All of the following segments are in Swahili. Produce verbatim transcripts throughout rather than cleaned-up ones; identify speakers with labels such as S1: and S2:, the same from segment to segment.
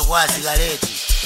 S1: kwa sigareti.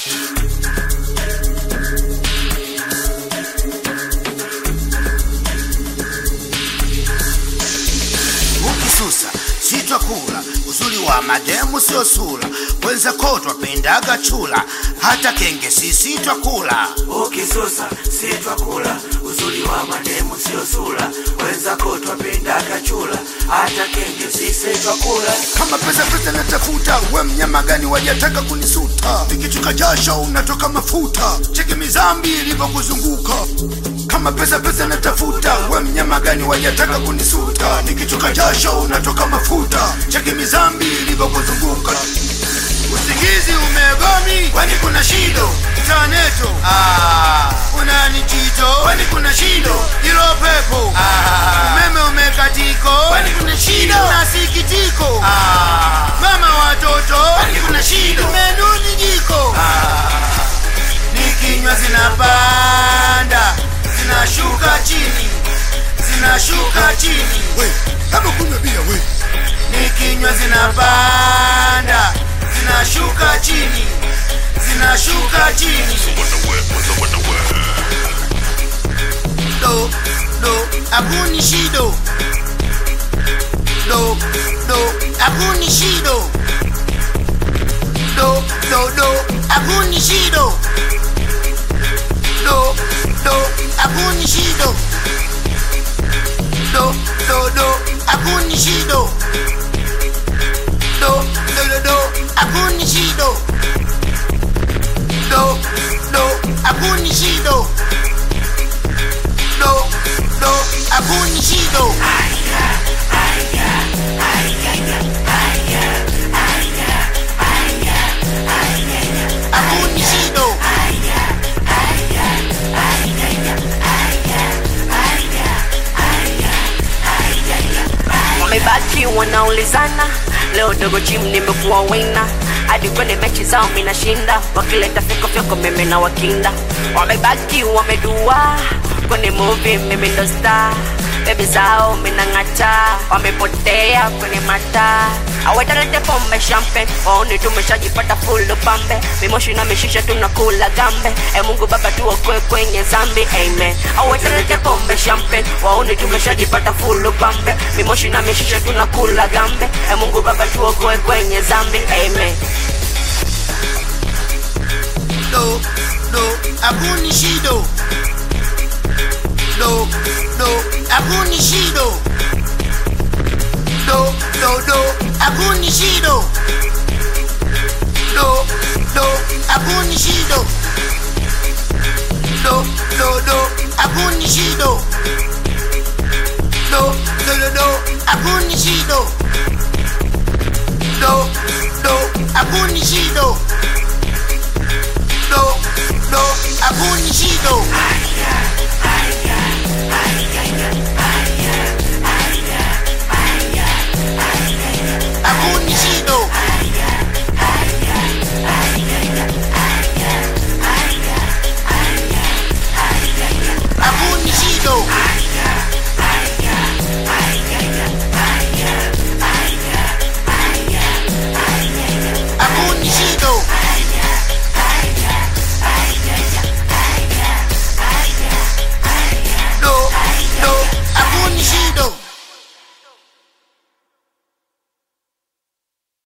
S1: Ukisusa sitwa kula, uzuri wa mademu sio sura, wenza kotwa pendaga chula, hata kenge sisi twa kula.
S2: Ukisusa sitwa kula, uzuri wa mademu sio sura, wenza kotwa pendaga chula, hata kenge sisi twa kula.
S3: Kama pesa pesa natafuta, we mnyama gani wajataka kunisuta? Nikichuka jasho unatoka mafuta, cheki mizambi ilipokuzunguka. Kama pesa pesa natafuta, we mnyama gani wajataka kunisuta? Nikichuka jasho unatoka mafuta, cheki mizambi ilipokuzunguka. Usingizi umegomi, kwani kuna shido? Taneto, ah, unanichito, kwani kuna shido? Ilo pepo, ah, umeme umekatiko, kwani kuna shido? Nasikitiko, ah, mama watoto, kwani kuna shido? Menuni jiko, ah, nikinywa zinapanda, zinashuka chini, zinashuka chini. We, kama kunywa bia we. Nikinywa zinapanda, zinashuka chini, zinashuka chini. Do, do, akuni shido. Do, do, akuni shido. Do, do, do, akuni shido. Do, do, akuni shido. Do, do, do, akuni shido. Do, do, do, do, akuni shido. Do, do, akuni shido. Do, do, akuni shido. Akuni shido.
S4: Wamebaki wanaulizana, leo dogo gym nimekuwa wina, hadi kwenye mechi zao mina shinda, wakileta fiko fiko mimi na wakinda. Wamebaki wamedua, kwenye movie mimi ndo star, baby zao mina ngata, wamepotea kwenye mata. Awetalete pombe champagne, waone tumeshajipata full pambe, mimoshi na mishisha tunakula gambe, e Mungu Baba tuokoe kwenye zambi, amen. Awetalete pombe champagne, waone tumeshajipata full pambe, mimoshi na mishisha tunakula gambe, e Mungu Baba tuokoe kwenye zambi, amen.
S3: Do, do, akuni shido. Do, do, akuni shido. Do, do, do, akuni shido. Do, do, akuni shido. Do, do, do, akuni shido. Do, do, do, do, akuni shido. Do, do, akuni shido. Do, do, akuni shido.